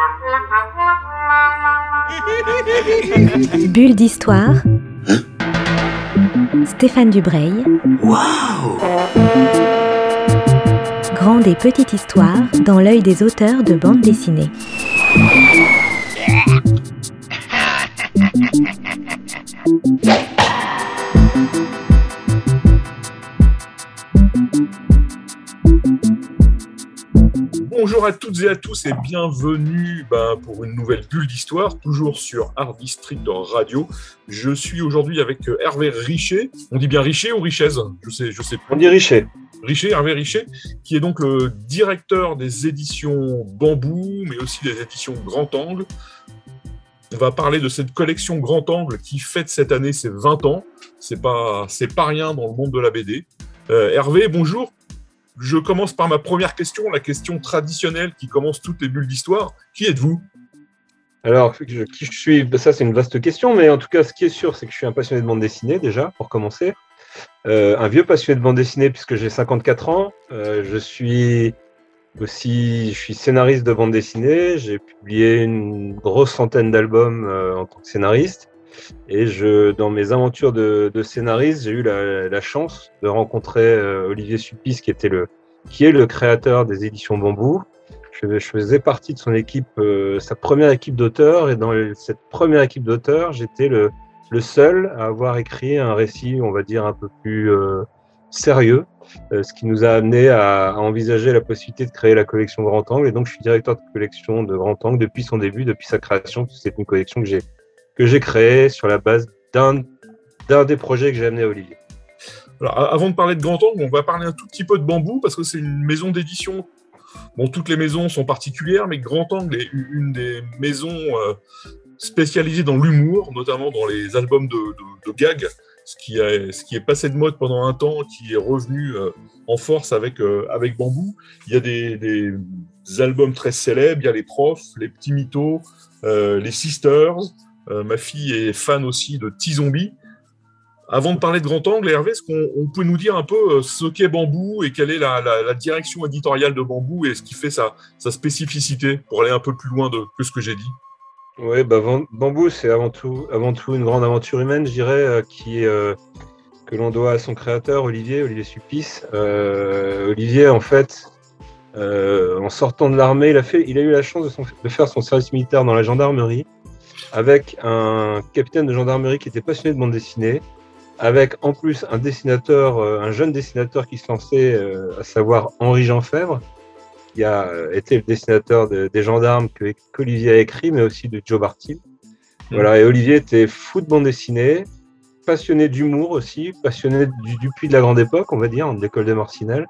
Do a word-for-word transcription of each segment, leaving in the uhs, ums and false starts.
Bulle d'histoire. Stéphane Dubreuil. Waouh! Grande et petite histoire dans l'œil des auteurs de bande dessinée. Bonjour à toutes et à tous et bienvenue ben, pour une nouvelle bulle d'histoire, toujours sur Art District Radio. Je suis aujourd'hui avec Hervé Richet. On dit bien Richet ou Richez? Je sais, je sais plus. On dit Richet. Richet, Hervé Richet, qui est donc le directeur des éditions Bambou, mais aussi des éditions Grand Angle. On va parler de cette collection Grand Angle qui fête cette année ses vingt ans. C'est pas, c'est pas rien dans le monde de la B D. Euh, Hervé, bonjour. Je commence par ma première question, la question traditionnelle qui commence toutes les bulles d'histoire. Qui êtes-vous ? Alors, je, qui je suis, ça c'est une vaste question, mais en tout cas, ce qui est sûr, c'est que je suis un passionné de bande dessinée déjà, pour commencer. Euh, un vieux passionné de bande dessinée puisque j'ai cinquante-quatre ans. Euh, je suis aussi, je suis scénariste de bande dessinée. J'ai publié une grosse centaine d'albums euh, en tant que scénariste. Et je, dans mes aventures de, de scénariste, j'ai eu la, la chance de rencontrer euh, Olivier Sulpice, qui était le, qui est le créateur des éditions Bambou. Je, je faisais partie de son équipe, euh, sa première équipe d'auteurs, et dans le, cette première équipe d'auteurs, j'étais le, le seul à avoir écrit un récit, on va dire un peu plus euh, sérieux, euh, ce qui nous a amené à, à envisager la possibilité de créer la collection Grand Angle. Et donc, je suis directeur de collection de Grand Angle depuis son début, depuis sa création. C'est une collection que j'ai que j'ai créé sur la base d'un, d'un des projets que j'ai amené à Olivier. Alors, avant de parler de Grand Angle, on va parler un tout petit peu de Bambou, parce que c'est une maison d'édition. Bon, toutes les maisons sont particulières, mais Grand Angle est une des maisons euh, spécialisées dans l'humour, notamment dans les albums de, de, de gags, ce qui, a, ce qui est passé de mode pendant un temps, qui est revenu euh, en force avec, euh, avec Bambou. Il y a des, des albums très célèbres, il y a les Profs, les Petits Mythos, euh, les Sisters. Euh, ma fille est fan aussi de T-Zombie. Avant de parler de Grand Angle, Hervé, est-ce qu'on on peut nous dire un peu euh, ce qu'est Bambou et quelle est la, la, la direction éditoriale de Bambou et ce qui fait sa, sa spécificité, pour aller un peu plus loin de, que ce que j'ai dit? Oui, bah, Bambou, c'est avant tout, avant tout une grande aventure humaine, je dirais, euh, qui, euh, que l'on doit à son créateur, Olivier, Olivier Sulpice. Euh, Olivier, en fait, euh, en sortant de l'armée, il a, fait, il a eu la chance de, son, de faire son service militaire dans la gendarmerie, avec un capitaine de gendarmerie qui était passionné de bande dessinée, avec en plus un dessinateur, un jeune dessinateur qui se lançait, à savoir Henri-Jean Febvre, qui a été le dessinateur de, des gendarmes que, qu'Olivier a écrit, mais aussi de Joe Bartil. Mmh. Voilà, et Olivier était fou de bande dessinée, passionné d'humour aussi, passionné du Dupuis de la grande époque, on va dire, de l'école de Marcinelle.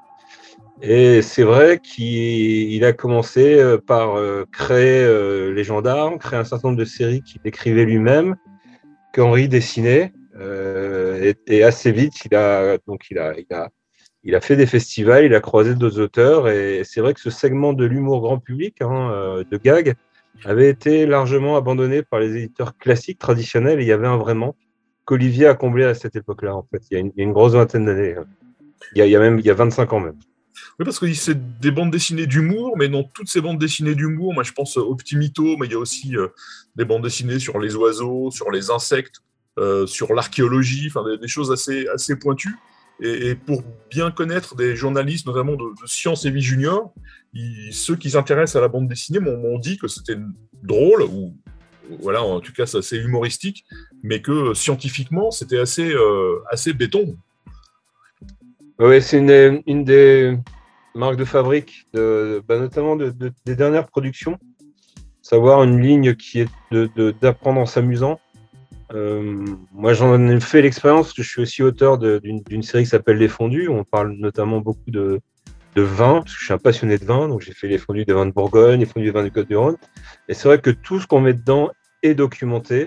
Et c'est vrai qu'il a commencé par créer les gendarmes, créer un certain nombre de séries qu'il écrivait lui-même, qu'Henri dessinait. Euh, et, et assez vite, il a, donc il, a, il, a, il a fait des festivals, il a croisé d'autres auteurs. Et c'est vrai que ce segment de l'humour grand public, hein, de gag, avait été largement abandonné par les éditeurs classiques, traditionnels. Et il y avait un vrai manque qu'Olivier a comblé à cette époque-là, en fait. Il y a une, il y a une grosse vingtaine d'années. Il y a, il y a même il y a vingt-cinq ans même. Oui, parce que c'est des bandes dessinées d'humour, mais dans toutes ces bandes dessinées d'humour, moi je pense aux Petits Mythos, mais il y a aussi euh, des bandes dessinées sur les oiseaux, sur les insectes, euh, sur l'archéologie, enfin des, des choses assez, assez pointues. Et, et pour bien connaître des journalistes, notamment de, de Science et Vie Junior, ils, ceux qui s'intéressent à la bande dessinée m'ont, m'ont dit que c'était drôle, ou voilà, en tout cas c'est assez humoristique, mais que scientifiquement c'était assez, euh, assez béton. Oui, c'est une, une des marques de fabrique, de, bah notamment de, de, des dernières productions. Savoir une ligne qui est de, de, d'apprendre en s'amusant. Euh, moi, j'en ai fait l'expérience parce que je suis aussi auteur de, d'une, d'une série qui s'appelle Les Fondus. On parle notamment beaucoup de, de vin, parce que je suis un passionné de vin. Donc, j'ai fait les fondus des vins de Bourgogne, les fondus des vins du Côte-du-Rhône. Et c'est vrai que tout ce qu'on met dedans est documenté.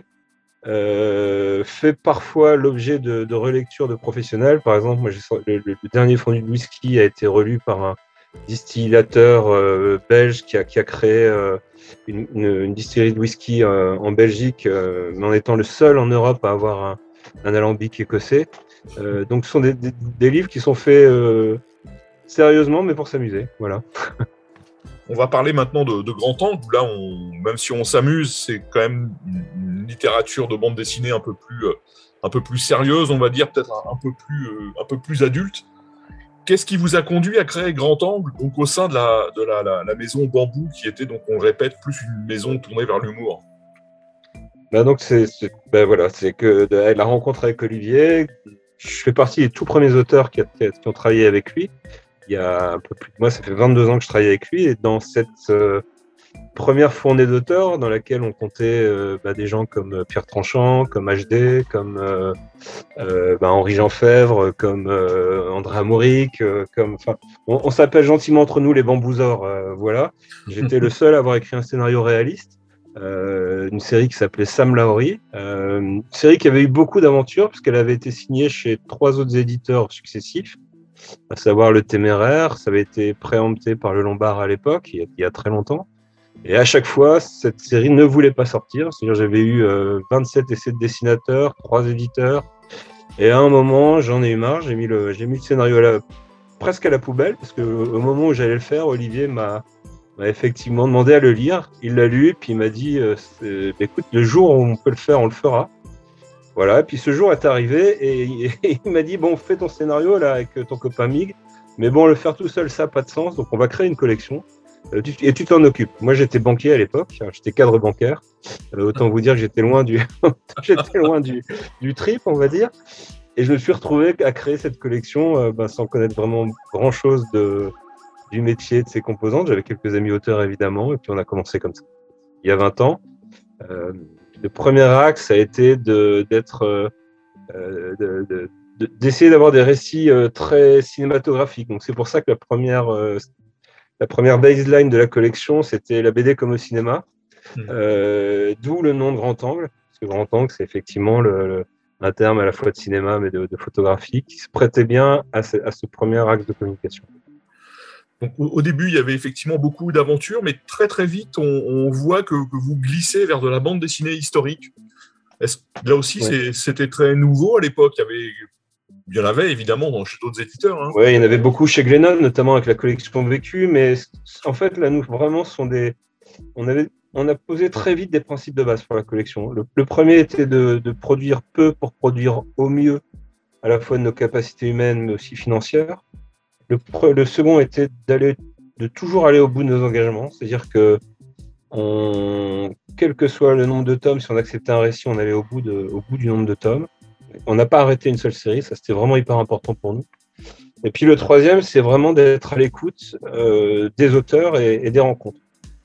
Euh, fait parfois l'objet de, de relecture de professionnels. Par exemple, moi, j'ai, le, le, le dernier fondu de whisky a été relu par un distillateur euh, belge qui a, qui a créé euh, une, une, une distillerie de whisky euh, en Belgique, euh, mais en étant le seul en Europe à avoir un, un alambic écossais. Euh, donc, ce sont des, des, des livres qui sont faits euh, sérieusement, mais pour s'amuser. Voilà. On va parler maintenant de, de Grand Angle. Là, on, même si on s'amuse, c'est quand même une, une littérature de bande dessinée un peu plus, euh, un peu plus sérieuse, on va dire, peut-être un, un peu plus, euh, un peu plus adulte. Qu'est-ce qui vous a conduit à créer Grand Angle, donc au sein de la, de la, la, la maison Bambou, qui était, donc, on le répète, plus une maison tournée vers l'humour? Bah donc c'est, c'est ben voilà, c'est que de, la rencontre avec Olivier. Je fais partie des tout premiers auteurs qui, a, qui ont travaillé avec lui. Il y a un peu plus de moi, ça fait vingt-deux ans que je travaille avec lui, et dans cette euh, première fournée d'auteurs, dans laquelle on comptait euh, bah, des gens comme Pierre Tranchant, comme H D, comme euh, euh, bah, Henri Jean Fèvre, comme euh, André Amouric, euh, comme, enfin, on, on s'appelle gentiment entre nous les Bambousors, euh, voilà. J'étais le seul à avoir écrit un scénario réaliste. Euh, une série qui s'appelait Sam Laori, euh, une série qui avait eu beaucoup d'aventures puisqu'elle avait été signée chez trois autres éditeurs successifs, à savoir Le Téméraire. Ça avait été préempté par Le Lombard à l'époque, il y a, il y a très longtemps, et à chaque fois cette série ne voulait pas sortir. C'est-à-dire j'avais eu euh, vingt-sept essais de dessinateurs, trois éditeurs, et à un moment j'en ai eu marre, j'ai mis le, j'ai mis le scénario à la, presque à la poubelle, parce que au moment où j'allais le faire, Olivier m'a m'a effectivement demandé à le lire. Il l'a lu, puis il m'a dit euh, écoute, le jour où on peut le faire, on le fera. Voilà, et puis ce jour est arrivé, et, et il m'a dit bon, fais ton scénario là avec ton copain Mig, mais bon, le faire tout seul, ça n'a pas de sens, donc on va créer une collection, euh, tu, et tu t'en occupes. Moi, j'étais banquier à l'époque, j'étais cadre bancaire, euh, autant vous dire que j'étais loin du, j'étais loin du, du trip, on va dire, et je me suis retrouvé à créer cette collection euh, ben, sans connaître vraiment grand-chose de du métier, de ses composantes. J'avais quelques amis auteurs, évidemment, et puis on a commencé comme ça. Il y a vingt ans, euh, le premier axe a été de, d'être, euh, de, de, de, d'essayer d'avoir des récits euh, très cinématographiques. Donc c'est pour ça que la première, euh, la première baseline de la collection, c'était la B D comme au cinéma, mmh. euh, d'où le nom de Grand Angle, parce que Grand Angle, c'est effectivement le, le, un terme à la fois de cinéma, mais de, de photographie, qui se prêtait bien à ce, à ce premier axe de communication. Donc, au début, il y avait effectivement beaucoup d'aventures, mais très très vite, on, on voit que, que vous glissez vers de la bande dessinée historique. Est-ce, là aussi, ouais. c'est, c'était très nouveau à l'époque. Il y avait, il y en avait évidemment dans, chez d'autres éditeurs. Hein. Oui, il y en avait beaucoup chez Glénat, notamment avec la collection Vécu, mais en fait, là, nous, vraiment, sont des... on, avait... on a posé très vite des principes de base pour la collection. Le, le premier était de, de produire peu pour produire au mieux, à la fois de nos capacités humaines, mais aussi financières. Le, le second était d'aller, de toujours aller au bout de nos engagements, c'est-à-dire que on, quel que soit le nombre de tomes, si on acceptait un récit, on allait au bout, de, au bout du nombre de tomes. On n'a pas arrêté une seule série, ça c'était vraiment hyper important pour nous. Et puis le troisième, c'est vraiment d'être à l'écoute euh, des auteurs et, et des rencontres.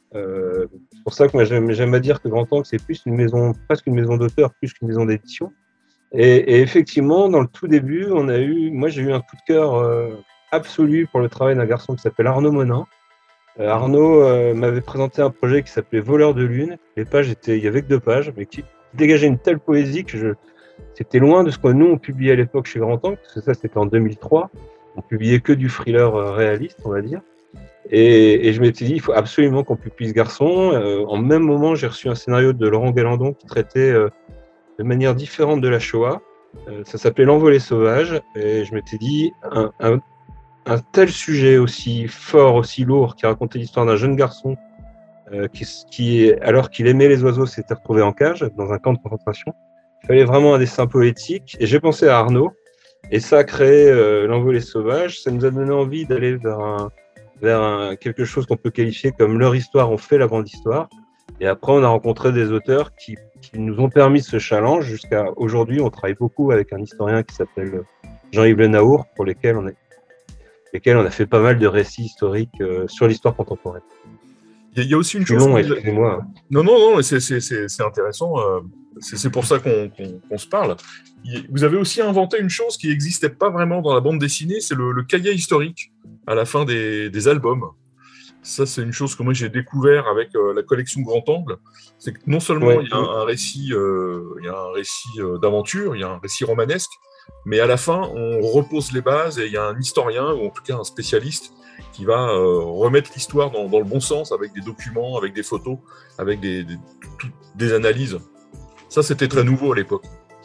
Euh, c'est pour ça que moi j'aime, j'aime à dire que Grand Angle, c'est plus une maison, presque une maison d'auteur, plus qu'une maison d'édition. Et, et effectivement, dans le tout début, on a eu, moi j'ai eu un coup de cœur euh, absolu pour le travail d'un garçon qui s'appelle Arnaud Monin. Euh, Arnaud euh, m'avait présenté un projet qui s'appelait Voleur de Lune. Les pages étaient, il y avait que deux pages, mais qui dégageait une telle poésie que je, c'était loin de ce que nous on publiait à l'époque chez Grand Angle, parce que ça c'était en deux mille trois. On publiait que du thriller euh, réaliste, on va dire. Et, et je m'étais dit, il faut absolument qu'on publie ce garçon. Euh, en même moment, j'ai reçu un scénario de Laurent Galandon qui traitait euh, de manière différente de la Shoah. Euh, ça s'appelait L'Envolée sauvage. Et je m'étais dit, un, un un tel sujet aussi fort, aussi lourd, qui racontait l'histoire d'un jeune garçon euh, qui, qui, alors qu'il aimait les oiseaux, s'était retrouvé en cage dans un camp de concentration. Il fallait vraiment un dessin poétique. Et j'ai pensé à Arnaud, et ça a créé euh, L'Envolée sauvage. Ça nous a donné envie d'aller vers, un, vers un, quelque chose qu'on peut qualifier comme leur histoire, on fait la grande histoire. Et après, on a rencontré des auteurs qui, qui nous ont permis ce challenge. Jusqu'à aujourd'hui, on travaille beaucoup avec un historien qui s'appelle Jean-Yves Le Naour, pour lesquels on est lesquels on a fait pas mal de récits historiques euh, sur l'histoire contemporaine. Il y, y a aussi une chose... long, excusez-moi. Non, non, non, c'est, c'est, c'est, c'est intéressant. Euh, c'est, c'est pour ça qu'on, qu'on, qu'on se parle. Vous avez aussi inventé une chose qui n'existait pas vraiment dans la bande dessinée, c'est le, le cahier historique à la fin des, des albums. Ça, c'est une chose que moi, j'ai découvert avec euh, la collection Grand Angle. C'est que non seulement ouais, il y a un, un récit, euh, il y a un récit euh, d'aventure, il y a un récit romanesque, mais à la fin, on repose les bases et il y a un historien, ou en tout cas un spécialiste, qui va euh, remettre l'histoire dans, dans le bon sens, avec des documents, avec des photos, avec des, des, tout, des analyses. Ça, c'était très nouveau à l'époque.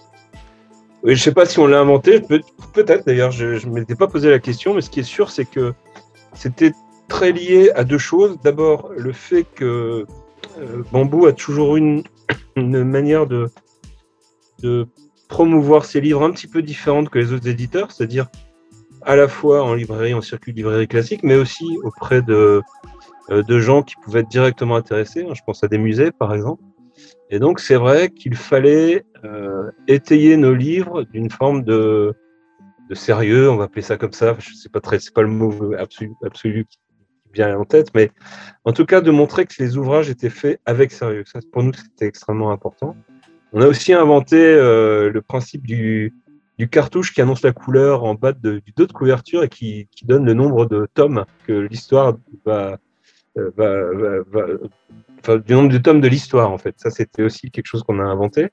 Oui, je ne sais pas si on l'a inventé, peut- peut-être d'ailleurs, je ne m'étais pas posé la question, mais ce qui est sûr, c'est que c'était très lié à deux choses. D'abord, le fait que euh, Bambou a toujours une, une manière de, de promouvoir ses livres un petit peu différente que les autres éditeurs, c'est-à-dire à la fois en librairie, en circuit de librairie classique, mais aussi auprès de, euh, de gens qui pouvaient être directement intéressés. Je pense à des musées, par exemple. Et donc, c'est vrai qu'il fallait euh, étayer nos livres d'une forme de, de sérieux, on va appeler ça comme ça. Je sais pas très, c'est pas le mot absolu, absolu qui vient en tête, mais en tout cas, de montrer que les ouvrages étaient faits avec sérieux. Ça, pour nous, c'était extrêmement important. On a aussi inventé euh, le principe du, du cartouche qui annonce la couleur en bas de, du dos de couverture et qui, qui donne le nombre de tomes que l'histoire va, va, va, va Enfin, du nombre de tomes de l'histoire, en fait. Ça, c'était aussi quelque chose qu'on a inventé.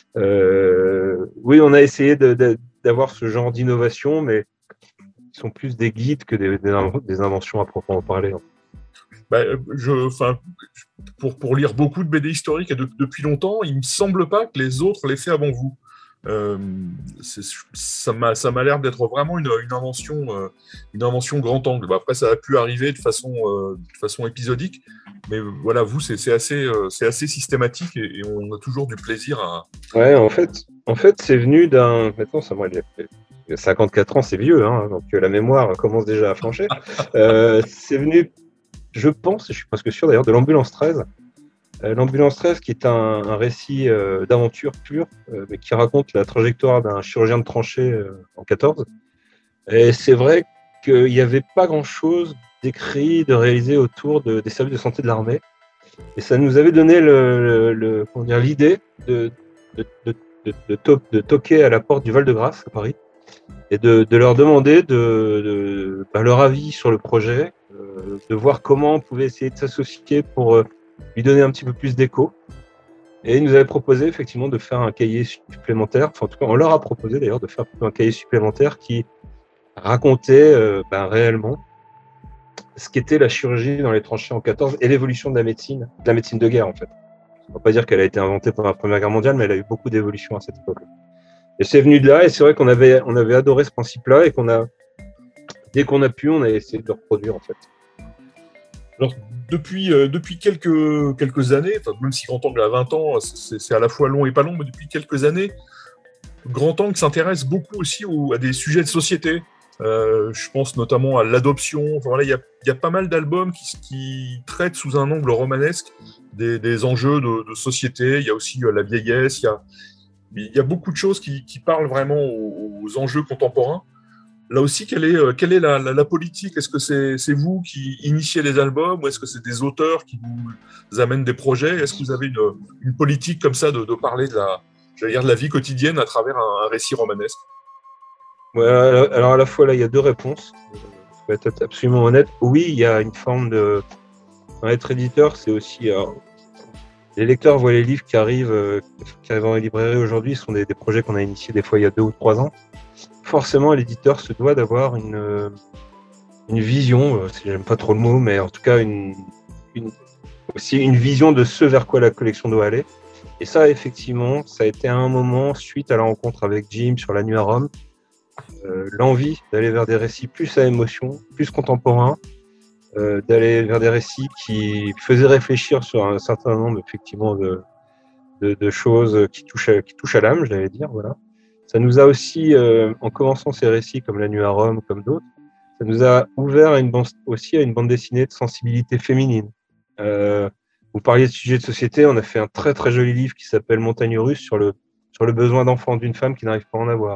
Euh, oui, on a essayé de, de, d'avoir ce genre d'innovation, mais ils sont plus des guides que des, des inventions à proprement parler. Bah, je, enfin, pour, pour lire beaucoup de B D historiques et de, depuis longtemps, il ne me semble pas que les autres l'aient fait avant vous. Euh, c'est, ça, m'a, ça m'a l'air d'être vraiment une, une, invention, euh, une invention grand angle. Bah, après, ça a pu arriver de façon, euh, de façon épisodique, mais voilà, vous, c'est, c'est, assez, euh, c'est assez systématique et, et on a toujours du plaisir à... Ouais, en fait, en fait c'est venu d'un... Maintenant, ça m'a cinquante-quatre ans, c'est vieux, hein, donc la mémoire commence déjà à flancher. euh, c'est venu, je pense, et je suis presque sûr d'ailleurs, de l'Ambulance treize. Euh, L'Ambulance treize, qui est un, un récit euh, d'aventure pure, euh, mais qui raconte la trajectoire d'un chirurgien de tranchée euh, en quatorze. Et c'est vrai qu'il n'y avait pas grand-chose d'écrit, de réalisé autour de, des services de santé de l'armée. Et ça nous avait donné le, le, le, comment dire, l'idée de, de, de, de, de, to- de toquer à la porte du Val-de-Grâce à Paris et de, de leur demander de, de, bah, leur avis sur le projet, euh, de voir comment on pouvait essayer de s'associer pour euh, lui donner un petit peu plus d'écho. Et ils nous avaient proposé effectivement de faire un cahier supplémentaire, enfin en tout cas on leur a proposé d'ailleurs de faire un cahier supplémentaire qui racontait euh, ben, réellement ce qu'était la chirurgie dans les tranchées en quatorze et l'évolution de la médecine, de la médecine de guerre en fait. On ne va pas dire qu'elle a été inventée pendant la Première Guerre mondiale, mais elle a eu beaucoup d'évolution à cette époque. Et c'est venu de là, et c'est vrai qu'on avait, on avait adoré ce principe-là, et qu'on a, dès qu'on a pu, on a essayé de le reproduire en fait. Alors, depuis, euh, depuis quelques, quelques années, même si Grand Angle a vingt ans, c'est, c'est à la fois long et pas long, mais depuis quelques années, Grand Angle s'intéresse beaucoup aussi au, à des sujets de société. Euh, je pense notamment à l'adoption. Enfin, voilà, il y a, y a pas mal d'albums qui, qui traitent sous un angle romanesque des, des enjeux de, de société. Il y a aussi euh, la vieillesse. Il y a, il y a beaucoup de choses qui, qui parlent vraiment aux, aux enjeux contemporains. Là aussi, quelle est, euh, quelle est la, la, la politique ? Est-ce que c'est, c'est vous qui initiez les albums ou est-ce que c'est des auteurs qui vous amènent des projets ? Est-ce que vous avez une, une politique comme ça de, de parler de la, j'allais dire, de la vie quotidienne à travers un, un récit romanesque ? Ouais, alors à la fois là, il y a deux réponses. Je vais être absolument honnête. Oui, il y a une forme de. Dans être éditeur, c'est aussi. Alors, les lecteurs voient les livres qui arrivent, euh, qui arrivent en librairie aujourd'hui, ce sont des, des projets qu'on a initiés des fois il y a deux ou trois ans. Forcément, l'éditeur se doit d'avoir une, une vision, euh, si j'aime pas trop le mot, mais en tout cas une, une, aussi une vision de ce vers quoi la collection doit aller. Et ça, effectivement, ça a été à un moment, suite à la rencontre avec Jim sur La Nuit à Rome, euh, l'envie d'aller vers des récits plus à émotion, plus contemporains, euh, d'aller vers des récits qui faisaient réfléchir sur un certain nombre, effectivement, de, de, de choses qui touchent à, qui touchent à l'âme, j'allais dire, voilà. Ça nous a aussi, euh, en commençant ces récits comme La Nuit à Rome, comme d'autres, ça nous a ouvert à une bande, aussi à une bande dessinée de sensibilité féminine. Euh, vous parliez de sujets de société, on a fait un très très joli livre qui s'appelle Montagne russe sur le, sur le besoin d'enfant d'une femme qui n'arrive pas à en avoir.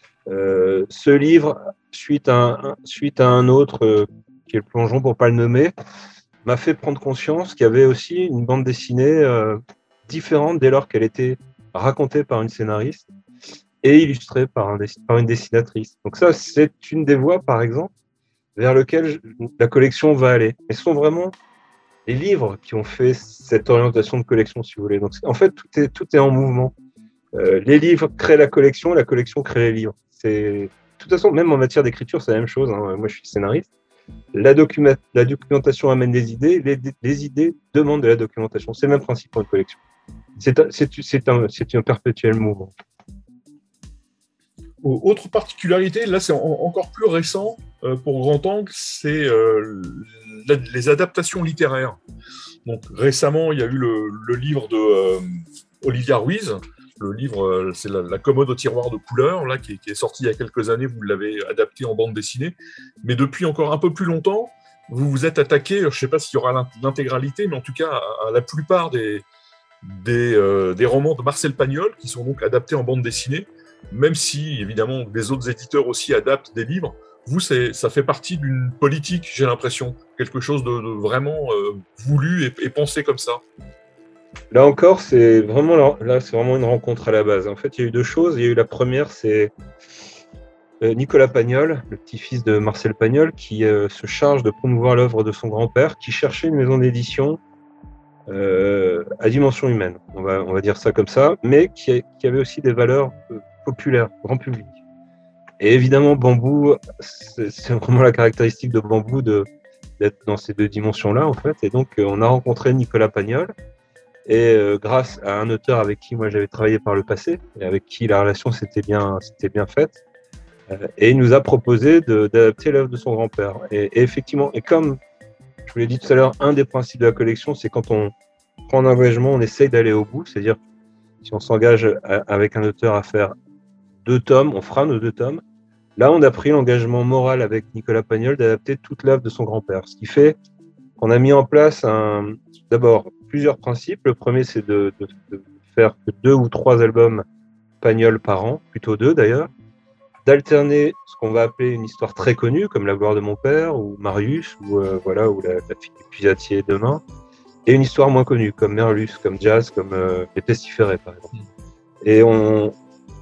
Euh, ce livre, suite à un, suite à un autre, euh, qui est Le Plongeon pour pas le nommer, m'a fait prendre conscience qu'il y avait aussi une bande dessinée euh, différente dès lors qu'elle était racontée par une scénariste et illustrée par, un, par une dessinatrice. Donc ça, c'est une des voies, par exemple, vers lesquelles je, la collection va aller. Et ce sont vraiment les livres qui ont fait cette orientation de collection, si vous voulez. Donc en fait, tout est, tout est en mouvement. Euh, les livres créent la collection, la collection crée les livres. C'est... De toute façon, même en matière d'écriture, c'est la même chose. Hein. Moi, je suis scénariste. La, documa... la documentation amène des idées, les, les idées demandent de la documentation. C'est le même principe pour une collection. C'est un, c'est, c'est un, c'est un perpétuel mouvement. autre particularité, là c'est en, encore plus récent euh, pour Grand Angle, c'est euh, la, les adaptations littéraires. Donc récemment, il y a eu le, le livre de euh, Olivia Ruiz, le livre, euh, c'est la, la commode au tiroir de couleurs, là, qui est, qui est sorti il y a quelques années, vous l'avez adapté en bande dessinée, mais depuis encore un peu plus longtemps, vous vous êtes attaqué, je ne sais pas s'il y aura l'intégralité, mais en tout cas à, à la plupart des, des, euh, des romans de Marcel Pagnol, qui sont donc adaptés en bande dessinée, même si, évidemment, les autres éditeurs aussi adaptent des livres. Vous, ça fait partie d'une politique, j'ai l'impression, quelque chose de, de vraiment euh, voulu et, et pensé comme ça. Là encore, c'est vraiment, là, c'est vraiment une rencontre à la base. En fait, il y a eu deux choses. Il y a eu la première, c'est Nicolas Pagnol, le petit-fils de Marcel Pagnol, qui euh, se charge de promouvoir l'œuvre de son grand-père, qui cherchait une maison d'édition euh, à dimension humaine, on va, on va dire ça comme ça, mais qui, a, qui avait aussi des valeurs euh, populaires, grand public. Et évidemment, Bambou, c'est vraiment la caractéristique de Bambou de, d'être dans ces deux dimensions-là, en fait. Et donc, euh, on a rencontré Nicolas Pagnol, et euh, grâce à un auteur avec qui moi j'avais travaillé par le passé, et avec qui la relation s'était bien, s'était bien faite, et il nous a proposé d'adapter l'œuvre de son grand-père. Et, et effectivement, et comme je vous l'ai dit tout à l'heure, un des principes de la collection, c'est quand on prend un engagement, on essaye d'aller au bout. C'est-à-dire, si on s'engage avec un auteur à faire deux tomes, on fera nos deux tomes. Là, on a pris l'engagement moral avec Nicolas Pagnol d'adapter toute l'œuvre de son grand-père. Ce qui fait qu'on a mis en place un, d'abord plusieurs principes. Le premier, c'est de, de, de faire que deux ou trois albums Pagnol par an, plutôt deux d'ailleurs. D'alterner ce qu'on va appeler une histoire très connue, comme La gloire de mon père, ou Marius, ou, euh, voilà, ou la, la fille du puisatier demain, et une histoire moins connue, comme Merlus, comme Jazz, comme euh, Les Pestiférés, par exemple. Et on,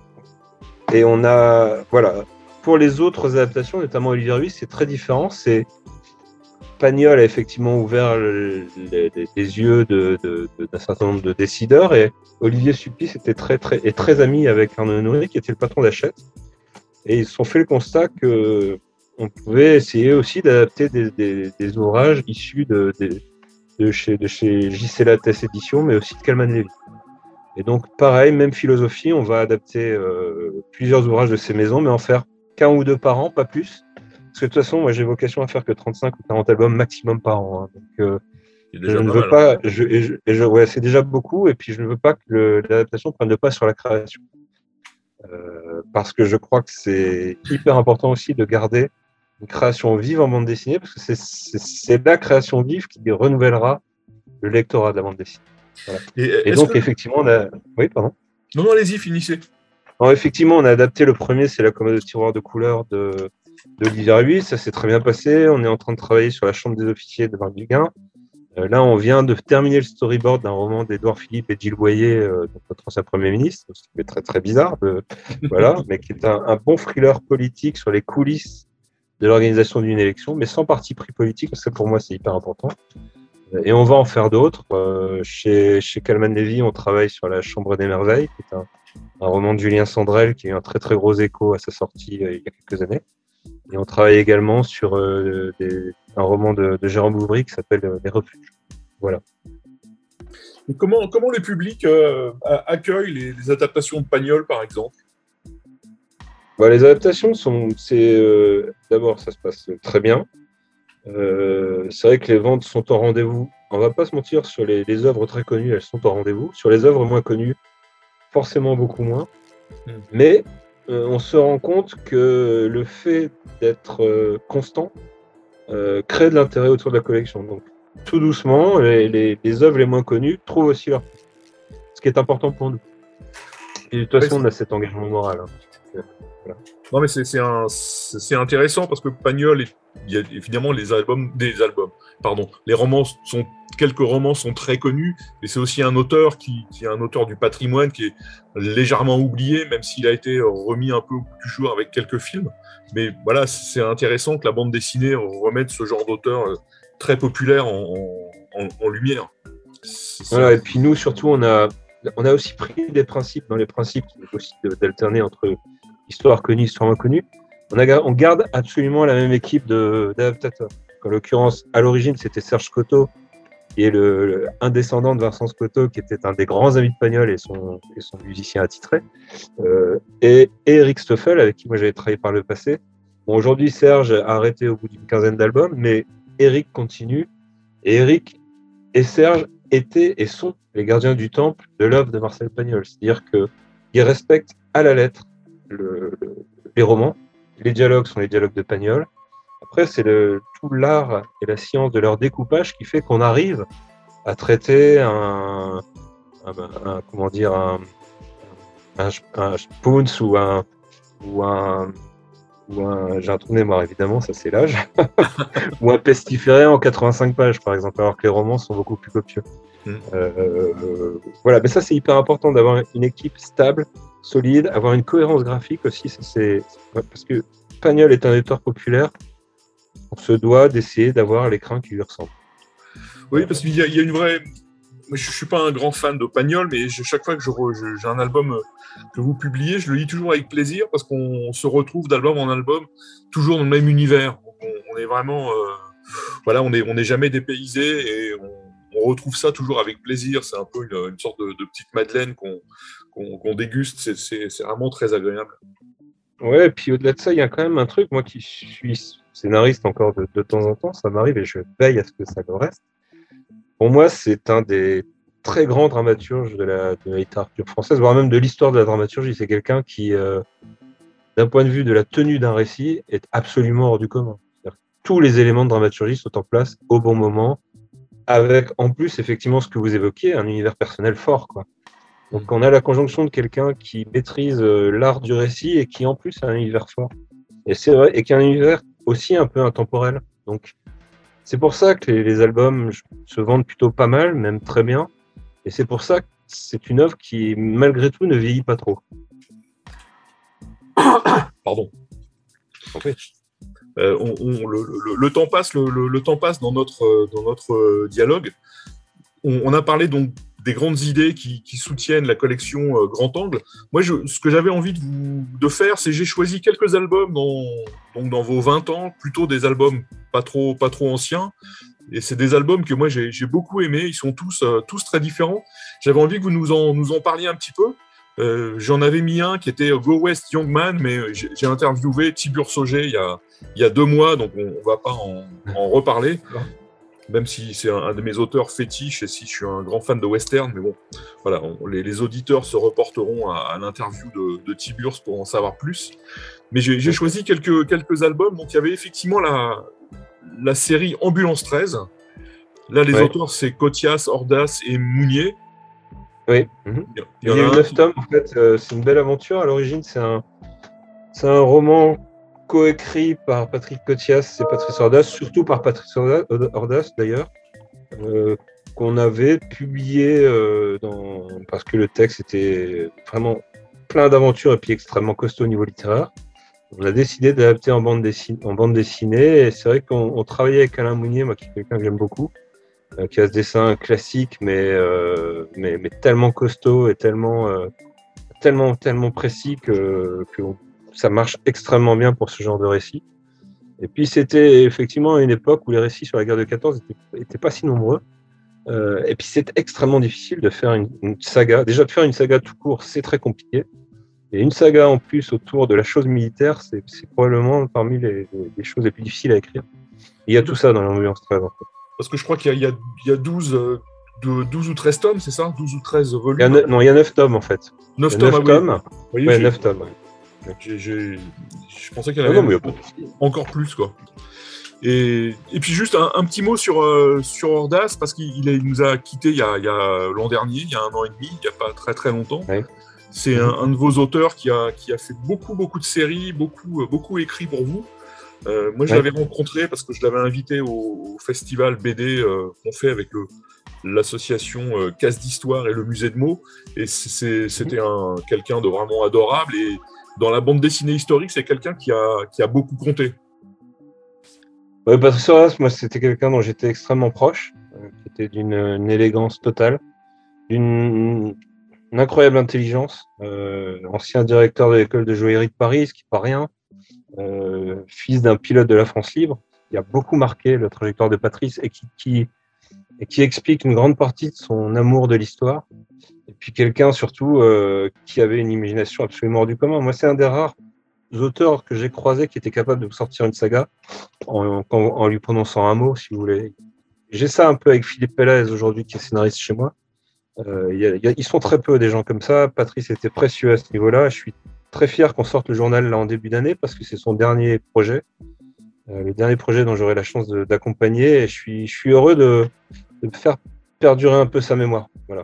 et on a, voilà, pour les autres adaptations, notamment Olivier Ruiz, c'est très différent. C'est Pagnol a effectivement ouvert le, les, les yeux de, de, de, d'un certain nombre de décideurs, et Olivier Sulpice était très, très, est très ami avec Arnaud Nourri, qui était le patron d'Hachette. Et ils se sont fait le constat qu'on pouvait essayer aussi d'adapter des, des, des ouvrages issus de, de, de, chez, de chez J C Lattès Éditions, mais aussi de Calman Levy. Et donc, pareil, même philosophie, on va adapter euh, plusieurs ouvrages de ces maisons, mais en faire qu'un ou deux par an, pas plus. Parce que de toute façon, moi, j'ai vocation à faire que trente-cinq ou quarante albums maximum par an. Hein. Donc, euh, je ne veux pas... Je, et je, et je, ouais, c'est déjà beaucoup, et puis je ne veux pas que le, l'adaptation prenne le pas sur la création. Euh, parce que je crois que c'est hyper important aussi de garder une création vive en bande dessinée, parce que c'est, c'est, c'est la création vive qui renouvellera le lectorat de la bande dessinée. Voilà. Et, et donc, que... effectivement, on a... Oui, pardon. Non, non, allez-y, finissez. Alors, effectivement, on a adapté le premier, c'est La commode de tiroir de couleurs de, de Olivier Ruiz. Ça s'est très bien passé. On est en train de travailler sur La chambre des officiers de Marc Duguin. Euh, là, on vient de terminer le storyboard d'un roman d'Édouard Philippe et Gilles Boyer, euh, notre ancien Premier ministre, ce qui est très très bizarre, de, voilà, mais qui est un, un bon thriller politique sur les coulisses de l'organisation d'une élection, mais sans parti pris politique, parce que pour moi c'est hyper important. Et on va en faire d'autres. Euh, chez, chez Calman Levy, on travaille sur La Chambre des Merveilles, qui est un, un roman de Julien Sandrel, qui a eu un très très gros écho à sa sortie euh, il y a quelques années. Et on travaille également sur euh, des, un roman de, de Jérôme Bouvry qui s'appelle euh, Les Refuges. Voilà. Et comment, comment le public euh, accueille les, les adaptations de Pagnol, par exemple ? Bah, les adaptations, sont, c'est, euh, d'abord, ça se passe très bien. Euh, c'est vrai que les ventes sont au rendez-vous. On ne va pas se mentir, sur les, les œuvres très connues, elles sont au rendez-vous. Sur les œuvres moins connues, forcément beaucoup moins. Mmh. Mais euh, on se rend compte que le fait d'être euh, constant euh, crée de l'intérêt autour de la collection. Donc, tout doucement, les, les, les œuvres les moins connues trouvent aussi leur place. Ce qui est important pour nous. Et de toute façon, on a cet engagement moral. Hein. Voilà. Non, mais c'est, c'est, un, c'est, c'est intéressant parce que Pagnol, il y a évidemment les albums, des albums, pardon, les romans sont, quelques romans sont très connus, mais c'est aussi un auteur qui, qui est un auteur du patrimoine qui est légèrement oublié, même s'il a été remis un peu au goût du jour avec quelques films. Mais voilà, c'est intéressant que la bande dessinée remette ce genre d'auteur très populaire en, en, en lumière. C'est, voilà, et puis nous, surtout, on a, on a aussi pris des principes, dans les principes, aussi d'alterner entre histoire connue, histoire inconnue. On, a, on garde absolument la même équipe de, d'adaptateurs. En l'occurrence, à l'origine, c'était Serge Coteau qui est le, le- un descendant de Vincent Scotto, qui était un des grands amis de Pagnol et son, et son musicien attitré, euh, et, et Eric Stoffel, avec qui moi j'avais travaillé par le passé. Bon, aujourd'hui, Serge a arrêté au bout d'une quinzaine d'albums, mais Eric continue, et Eric et Serge étaient et sont les gardiens du temple de l'œuvre de Marcel Pagnol. C'est-à-dire qu'ils respectent à la lettre le, le- les romans, les dialogues sont les dialogues de Pagnol. Après, c'est le, tout l'art et la science de leur découpage qui fait qu'on arrive à traiter un, un, un- comment dire, un, un, un Spoons ou un, ou un, ou un, j'ai un trou de mémoire évidemment, ça c'est l'âge, ou un pestiféré en quatre-vingt-cinq pages par exemple, alors que les romans sont beaucoup plus copieux. Mm. Euh, euh, voilà, mais ça c'est hyper important d'avoir une équipe stable, solide, avoir une cohérence graphique aussi, ça, c'est, c'est- parce que Pagnol est un auteur populaire, on se doit d'essayer d'avoir l'écran qui lui ressemble. Oui, parce qu'il y a, il y a une vraie. Moi, je ne suis pas un grand fan de Pagnol, mais je- chaque fois que je re- je- j'ai un album euh, que vous publiez, je le lis toujours avec plaisir parce qu'on se retrouve d'album en album, toujours dans le même univers. Donc, on, on est vraiment. euh, voilà, on n'est on est jamais dépaysé et on, on retrouve ça toujours avec plaisir. C'est un peu une, une sorte de, de petite madeleine qu'on qu'on qu'on déguste. C'est- C'est c'est vraiment très agréable. Ouais, et puis au-delà de ça, il y a quand même un truc, moi qui suis scénariste encore de, de temps en temps, ça m'arrive et je veille à ce que ça le reste. Pour moi, c'est un des très grands dramaturges de la, de la littérature française, voire même de l'histoire de la dramaturgie. C'est quelqu'un qui, euh, d'un point de vue de la tenue d'un récit, est absolument hors du commun. C'est-à-dire que tous les éléments de dramaturgie sont en place au bon moment, avec en plus effectivement ce que vous évoquiez, un univers personnel fort, quoi. Donc on a la conjonction de quelqu'un qui maîtrise euh, l'art du récit et qui en plus a un univers fort. Et c'est vrai, et qui a un univers aussi un peu intemporel. Donc c'est pour ça que les, les albums se vendent plutôt pas mal, même très bien. Et c'est pour ça que c'est une œuvre qui, malgré tout, ne vieillit pas trop. Pardon. Oui. Euh, on- on- le, le- le temps passe, le, le- le temps passe dans notre, euh, dans notre euh, dialogue. On, on a parlé donc des grandes idées qui, qui soutiennent la collection euh, Grand Angle. Moi, je- ce que j'avais envie de, vous, de faire, c'est j'ai choisi quelques albums dans, donc dans vos vingt ans, plutôt des albums pas trop, pas trop anciens. Et c'est des albums que moi j'ai j'ai beaucoup aimés. Ils sont tous, euh, tous très différents. J'avais envie que vous nous en, nous en parliez un petit peu. Euh, J'en avais mis un qui était Go West Young Man, mais j'ai j'ai interviewé Tibur Sauger il y a, il y a deux mois, donc on ne va pas en, en reparler, même si c'est un, un de mes auteurs fétiches et si je suis un grand fan de western. Mais bon, voilà, on- les, les auditeurs se reporteront à, à l'interview de, de Tiburce pour en savoir plus. Mais j'ai j'ai choisi quelques, quelques albums. Donc il y avait effectivement la, la série Ambulance treize. Là, les Ouais. auteurs, c'est Cotias, Ordas et Mounier. Oui. Mhm. Il Il y a eu un neuf qui- tomes, en fait, euh, c'est une belle aventure. À l'origine, c'est un, c'est un roman coécrit par Patrick Cotias et Patrice Ordas, surtout par Patrice Ordas, Ordas, d'ailleurs, euh, qu'on avait publié euh, dans... parce que le texte était vraiment plein d'aventures et puis extrêmement costaud au niveau littéraire. On a décidé d'adapter en bande dessinée, en bande dessinée et c'est vrai qu'on on travaillait avec Alain Mounier, moi qui est quelqu'un que j'aime beaucoup, euh, qui a ce dessin classique mais, euh, mais, mais tellement costaud et tellement, euh, tellement, tellement précis que, que on- ça marche extrêmement bien pour ce genre de récit. Et puis c'était effectivement une époque où les récits sur la guerre de quatorze étaient, étaient pas si nombreux. Euh, et puis c'est extrêmement difficile de faire une, une saga. Déjà de faire une saga tout court, c'est très compliqué. Et une saga en plus autour de la chose militaire, c'est, c'est probablement parmi les, les, les choses les plus difficiles à écrire. Il y a tout ça dans l'Ambulance treize. En fait. Parce que je crois qu'il y a, il y a, il y a douze, euh, de- douze ou treize tomes, c'est ça? douze ou treize Il y a volumes? neuf, non, il y a neuf tomes en fait. neuf Il y a tomes, neuf ah oui. tomes. Vous voyez, Ouais, j'ai- neuf tomes. Ouais. j'ai- j'ai- je pensais qu'il y en Ah avait non, mais il y a pas de souci. encore plus, quoi. Et, et puis juste un, un petit mot sur, euh, sur Ordas, parce qu'il il a- il nous a quittés il y a, il y a l'an dernier, il y a un an et demi, il n'y a pas très très longtemps. Ouais. C'est un, un de vos auteurs qui a, qui a fait beaucoup beaucoup de séries, beaucoup, euh, beaucoup écrit pour vous. Euh, moi, je Ouais. l'avais rencontré parce que je l'avais invité au, au festival B D euh, qu'on fait avec le, l'association euh, Casse d'Histoire et le Musée de mots. Et c'est- c'est- c'était un, quelqu'un de vraiment adorable. Et dans la bande dessinée historique, c'est quelqu'un qui a, qui a beaucoup compté. Ouais, Patrice Ordas, moi, c'était quelqu'un dont j'étais extrêmement proche, euh, qui était d'une une élégance totale, d'une une incroyable intelligence, euh, ancien directeur de l'école de joaillerie de Paris, ce qui n'est pas rien, euh, fils d'un pilote de la France libre, qui a beaucoup marqué la trajectoire de Patrice et qui, qui et qui explique une grande partie de son amour de l'histoire. Et puis quelqu'un surtout euh, qui avait une imagination absolument hors du commun. Moi, c'est un des rares auteurs que j'ai croisés qui était capable de me sortir une saga en, en, en lui prononçant un mot, si vous voulez. J'ai ça un peu avec Philippe Pélez aujourd'hui, qui est scénariste chez moi. Euh, y a, y a, ils sont très peu des gens comme ça. Patrice était précieux à ce niveau-là. Je suis très fier qu'on sorte le journal là en début d'année parce que c'est son dernier projet, euh, le dernier projet dont j'aurai la chance de, d'accompagner. Et je suis, je suis heureux de, de faire perdurer un peu sa mémoire. Voilà.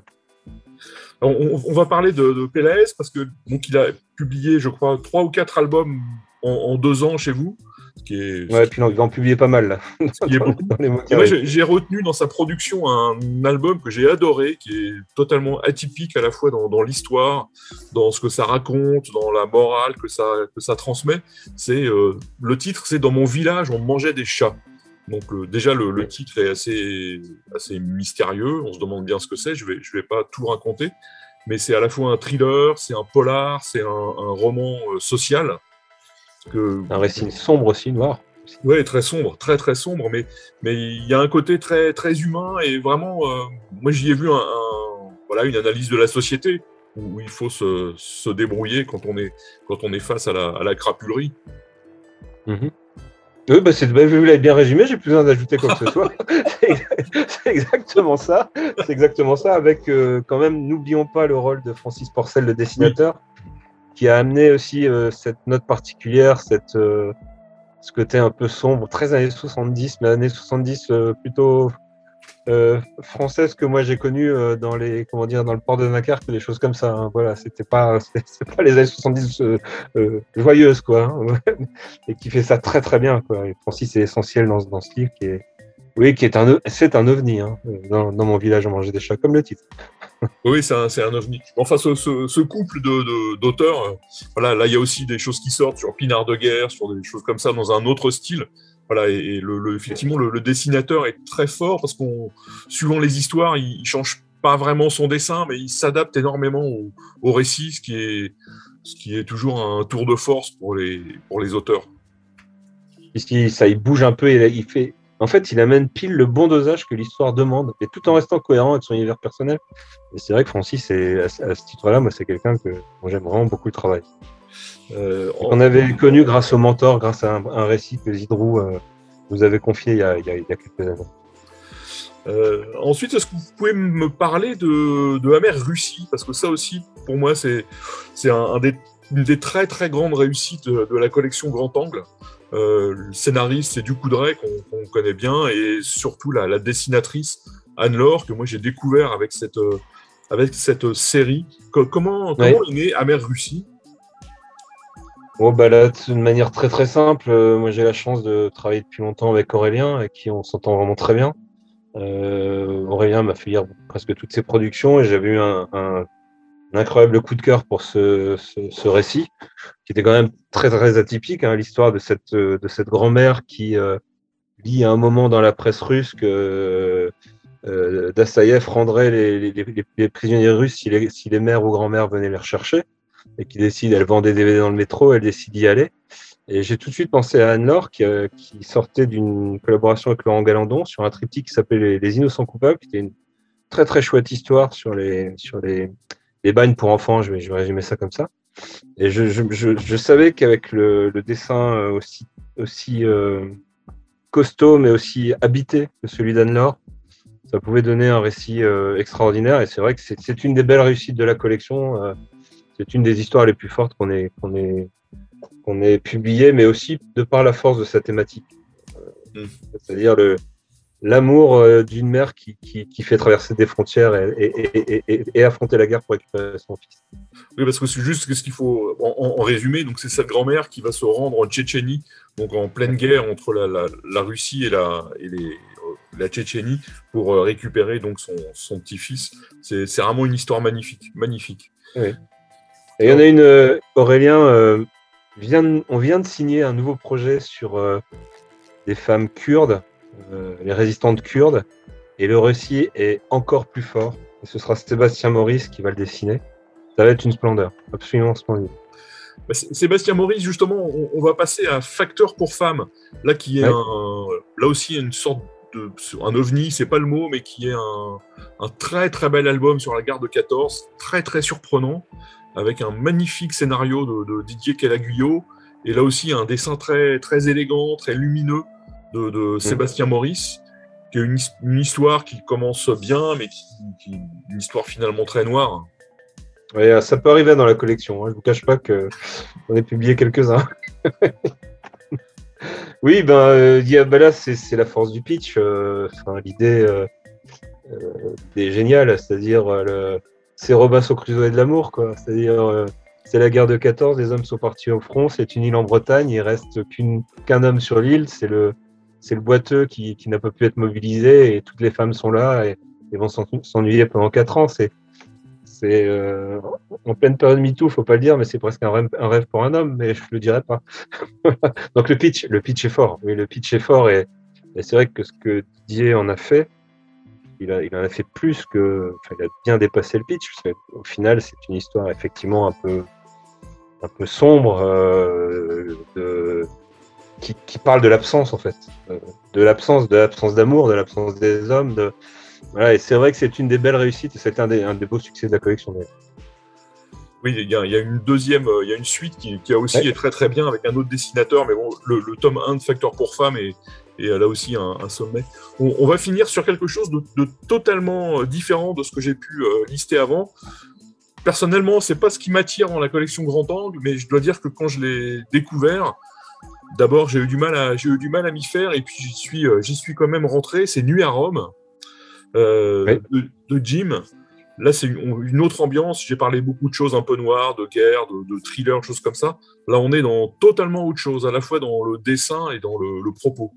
On, on va parler de, de Pélez parce que donc il a publié, je crois, trois ou quatre albums en, en deux ans chez vous. Ce qui est, ouais, puis il va en publier pas mal là. Ce qui est beaucoup. Dans les mots moi, j'ai, j'ai retenu dans sa production un album que j'ai adoré, qui est totalement atypique à la fois dans, dans l'histoire, dans ce que ça raconte, dans la morale que ça, que ça transmet. C'est euh, le titre, c'est Dans mon village, on mangeait des chats. Donc euh, déjà le, le titre est assez, assez mystérieux, on se demande bien ce que c'est, je vais, je vais pas tout raconter, mais c'est à la fois un thriller, c'est un polar, c'est un, un roman euh, social. Que, un récit sombre aussi, noir. Oui, très sombre, très très sombre, mais mais il y a un côté très très humain et vraiment, euh, moi j'y ai vu un, un, voilà, une analyse de la société où il faut se, se débrouiller quand on est, quand on est face à la, à la crapulerie. Mm-hmm. Oui, bah c'est, bah, vous l'avez bien résumé, j'ai plus besoin d'ajouter quoi que ce soit. c'est, c'est exactement ça. C'est exactement ça, avec euh, quand même, n'oublions pas le rôle de Francis Porcel, le dessinateur, oui, qui a amené aussi euh, cette note particulière, cette, euh, ce côté un peu sombre, très années soixante-dix, mais années soixante-dix euh, plutôt euh, française que moi j'ai connu euh, dans les, comment dire, dans le port de Dunkerque, des choses comme ça. Hein. Voilà, c'était pas, c'était, c'est pas les années soixante-dix euh, euh, joyeuses, quoi. Hein. Et qui fait ça très très bien, quoi. Et Francis est essentiel dans, dans ce livre, qui est, oui, qui est un, c'est un ovni, hein. Dans, dans mon village, on mangeait des chats, comme le titre. Oui, c'est un, c'est un ovni. Enfin, ce, ce, ce couple de, de, d'auteurs, euh, voilà, là, il y a aussi des choses qui sortent sur Pinard de guerre, sur des choses comme ça, dans un autre style. Voilà, et, et le, le, effectivement, le, le dessinateur est très fort parce qu'on, suivant les histoires, il, il change pas vraiment son dessin, mais il s'adapte énormément au, au récit, ce qui est, ce qui est toujours un tour de force pour les, pour les auteurs. Ici, ça, il bouge un peu et il fait. En fait, il amène pile le bon dosage que l'histoire demande, et tout en restant cohérent avec son univers personnel. Et c'est vrai que Francis, est, à, à ce titre-là, moi, c'est quelqu'un que dont j'aime vraiment beaucoup le travail. Euh, on avait connu grâce au mentor, grâce à un, un récit que Zidrou euh, nous avait confié il y a, il y a, il y a quelques années. Euh, ensuite, est-ce que vous pouvez me parler de, de Amère Russie ? Parce que ça aussi, pour moi, c'est, c'est un, un des, une des très très grandes réussites de, de la collection Grand Angle. Euh, le scénariste, c'est Du Coudray, qu'on, qu'on connaît bien, et surtout la, la dessinatrice, Anne-Laure, que moi j'ai découvert avec cette, euh, avec cette série. Que, comment comment ouais. est née Amère Russie ? Oh, bah là, de manière très très simple, euh, moi j'ai la chance de travailler depuis longtemps avec Aurélien, avec qui on s'entend vraiment très bien. Euh, Aurélien m'a fait lire presque toutes ses productions et j'avais eu un, un, un incroyable coup de cœur pour ce, ce, ce récit, qui était quand même très très atypique, hein, l'histoire de cette, de cette grand-mère qui euh, lit à un moment dans la presse russe que euh, Dassaïev rendrait les, les, les, les prisonniers russes si les, si les mères ou grand-mères venaient les rechercher. Et qui décide, elle vend des D V D dans le métro, elle décide d'y aller. Et j'ai tout de suite pensé à Anne-Laure, qui, euh, qui sortait d'une collaboration avec Laurent Galandon sur un triptyque qui s'appelait Les, les Innocents Coupables, qui était une très très chouette histoire sur les, sur les, les bagnes pour enfants, je vais, je vais résumer ça comme ça. Et je, je, je, je savais qu'avec le, le dessin aussi, aussi euh, costaud, mais aussi habité que celui d'Anne-Laure, ça pouvait donner un récit euh, extraordinaire. Et c'est vrai que c'est, c'est une des belles réussites de la collection. Euh, C'est une des histoires les plus fortes qu'on ait, qu'on ait, qu'on ait publiées, mais aussi de par la force de sa thématique. Euh, mmh. C'est-à-dire le, l'amour euh, d'une mère qui, qui, qui fait traverser des frontières et, et, et, et, et affronter la guerre pour récupérer son fils. Oui, parce que c'est juste ce qu'il faut en, en résumé. Donc, c'est cette grand-mère qui va se rendre en Tchétchénie, donc en pleine guerre entre la, la, la Russie et la, et les, la Tchétchénie, pour récupérer donc son, son petit-fils. C'est, c'est vraiment une histoire magnifique. magnifique. Oui. Et il y en a une, euh, Aurélien, euh, vient de, on vient de signer un nouveau projet sur euh, des femmes kurdes, euh, les résistantes kurdes, et le récit est encore plus fort. Et ce sera Sébastien Maurice qui va le dessiner. Ça va être une splendeur, absolument splendide. Bah, Sébastien Maurice, justement, on, on va passer à Facteur pour femmes, là qui est ouais. un, là aussi une sorte de, un ovni, c'est pas le mot, mais qui est un, un très très bel album sur la gare de quatorze, très très surprenant, avec un magnifique scénario de, de Didier Calaguillo, et là aussi un dessin très très élégant, très lumineux de, de Sébastien Maurice, qui est une, une histoire qui commence bien, mais qui, qui une histoire finalement très noire. Ouais, ça peut arriver dans la collection, hein. Je ne vous cache pas qu'on ait publié quelques-uns. Oui, ben, euh, Diabala, c'est, c'est la force du pitch. Euh, l'idée euh, euh, est géniale, c'est-à-dire euh, le, c'est Robinson Crusoe de l'amour, quoi. C'est-à-dire euh, c'est la guerre de quatorze, les hommes sont partis au front, c'est une île en Bretagne, il reste qu'une, qu'un homme sur l'île, c'est le, c'est le boiteux qui, qui n'a pas pu être mobilisé et toutes les femmes sont là et, et vont s'ennuyer pendant quatre ans. C'est, c'est euh, en pleine période MeToo, faut pas le dire, mais c'est presque un rêve, un rêve pour un homme, mais je le dirais pas. Donc le pitch, le pitch est fort. Oui, le pitch est fort et, et c'est vrai que ce que Didier en a fait, il, a, il en a fait plus que, enfin, il a bien dépassé le pitch. Parce qu'au final, c'est une histoire effectivement un peu, un peu sombre, euh, de, qui, qui parle de l'absence en fait, euh, de l'absence, de l'absence d'amour, de l'absence des hommes. De, voilà, et c'est vrai que c'est une des belles réussites et c'est un des, un des beaux succès de la collection. Oui, il y, y a une deuxième, il y a une suite qui, qui a aussi ouais. est très très bien avec un autre dessinateur, mais bon, le, le tome un de Facteur pour femmes est, est là aussi un, un sommet. On, on va finir sur quelque chose de, de totalement différent de ce que j'ai pu euh, lister avant. Personnellement, c'est pas ce qui m'attire dans la collection Grand Angle, mais je dois dire que quand je l'ai découvert, d'abord j'ai eu du mal à, j'ai eu du mal à m'y faire, et puis j'y suis, euh, j'y suis quand même rentré. C'est Nuit à Rome euh, ouais. de, de Jim. Là, c'est une, une autre ambiance. J'ai parlé beaucoup de choses un peu noires, de guerre, de, de thriller, choses comme ça. Là, on est dans totalement autre chose, à la fois dans le dessin et dans le, le propos.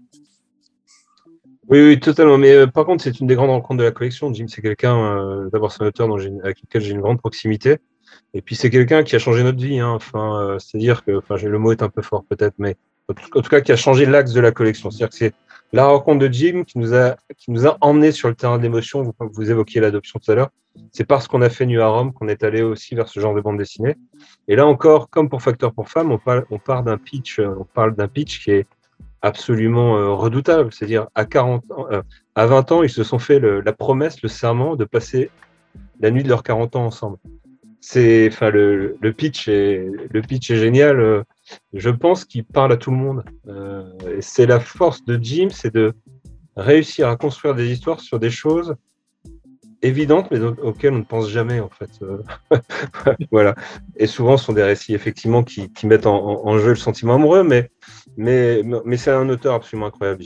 Oui, oui, totalement. Mais euh, par contre, c'est une des grandes rencontres de la collection. Jim, c'est quelqu'un, euh, d'abord, c'est un auteur dont j'ai, avec lequel j'ai une grande proximité. Et puis, c'est quelqu'un qui a changé notre vie. Hein. Enfin, euh, c'est-à-dire que, enfin, le mot est un peu fort peut-être, mais en tout cas, qui a changé l'axe de la collection. C'est-à-dire que c'est la rencontre de Jim qui nous a, qui nous a emmenés sur le terrain de l'émotion. Vous, vous évoquiez l'adoption tout à l'heure. C'est parce qu'on a fait Nuit à Rome qu'on est allé aussi vers ce genre de bande dessinée. Et là encore, comme pour Facteur pour femmes, on parle, on part d'un pitch, on parle d'un pitch qui est absolument euh, redoutable. C'est-à-dire, à quarante ans, euh, à vingt ans, ils se sont fait le, la promesse, le serment de passer la nuit de leurs quarante ans ensemble. C'est, enfin, le, le pitch est, le pitch est génial. Euh, je pense qu'il parle à tout le monde. Euh, et c'est la force de Jim, c'est de réussir à construire des histoires sur des choses évidentes, mais auxquelles on ne pense jamais, en fait. Euh, voilà. Et souvent, ce sont des récits, effectivement, qui, qui mettent en, en, en jeu le sentiment amoureux, mais, mais, mais c'est un auteur absolument incroyable.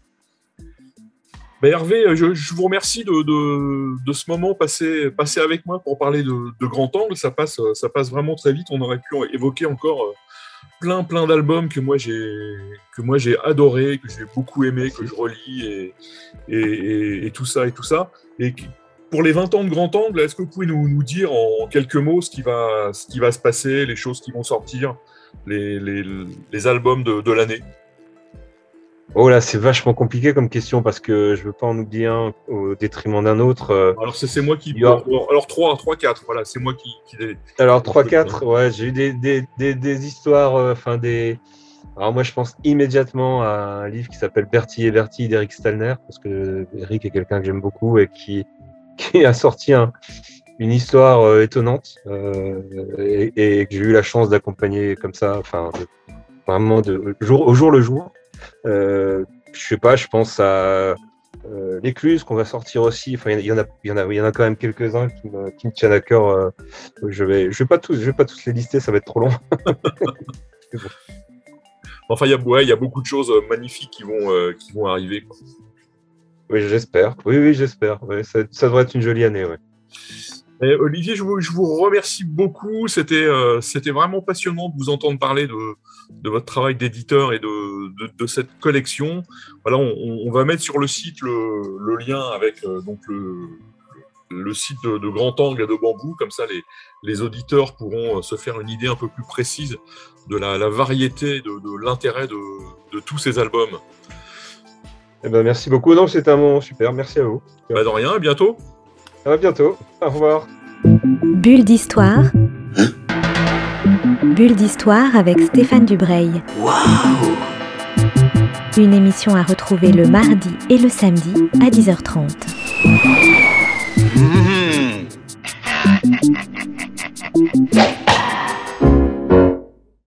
Ben Hervé, je, je vous remercie de, de, de ce moment passé, passé avec moi pour parler de, de Grand Angle. Ça passe, ça passe vraiment très vite. On aurait pu évoquer encore plein, plein d'albums que moi j'ai, que moi j'ai adoré, que j'ai beaucoup aimé, que je relis et, et, et, et tout ça et tout ça. Et pour les vingt ans de Grand Angle, est-ce que vous pouvez nous, nous dire en quelques mots ce qui va, ce qui va se passer, les choses qui vont sortir, les, les, les albums de, de l'année? Oh là, c'est vachement compliqué comme question parce que je veux pas en oublier un au détriment d'un autre. Alors c'est, c'est moi qui. a... Alors trois, trois, quatre. Voilà, c'est moi qui. qui... Alors trois, quatre. Ouais, j'ai eu des des des, des histoires. Enfin euh, des. Alors moi, je pense immédiatement à un livre qui s'appelle Bertie et Bertie d'Eric Stallner parce que Eric est quelqu'un que j'aime beaucoup et qui qui a sorti un, une histoire euh, étonnante euh, et, et que j'ai eu la chance d'accompagner comme ça. Enfin, de, vraiment de jour au jour le jour. Euh, je sais pas, je pense à euh, l'Écluse qu'on va sortir aussi. Enfin, il y en a, il y en a, il y en a quand même quelques-uns qui me, qui me tiennent à cœur. Euh, je vais, je vais pas tous, je vais pas tous les lister, ça va être trop long. Bon. Enfin, il y a, ouais, il y a beaucoup de choses magnifiques qui vont, euh, qui vont arriver, quoi. Oui, j'espère. Oui, oui, j'espère. Ouais, ça, ça devrait être une jolie année, ouais. Et Olivier, je vous, je vous remercie beaucoup. C'était, euh, c'était vraiment passionnant de vous entendre parler de, de votre travail d'éditeur et de, de, de cette collection. Voilà, on, on va mettre sur le site le, le lien avec euh, donc le, le site de, de Grand Angle et de Bambou. Comme ça, les, les auditeurs pourront se faire une idée un peu plus précise de la, la variété, de, de l'intérêt de, de tous ces albums. Eh ben, merci beaucoup. Non, c'était un moment super. Merci à vous. Bah, de rien, à bientôt. À bientôt. Au revoir. Bulle d'histoire. Bulle d'histoire avec Stéphane Dubreuil. Waouh! Une émission à retrouver le mardi et le samedi à dix heures trente. Mmh.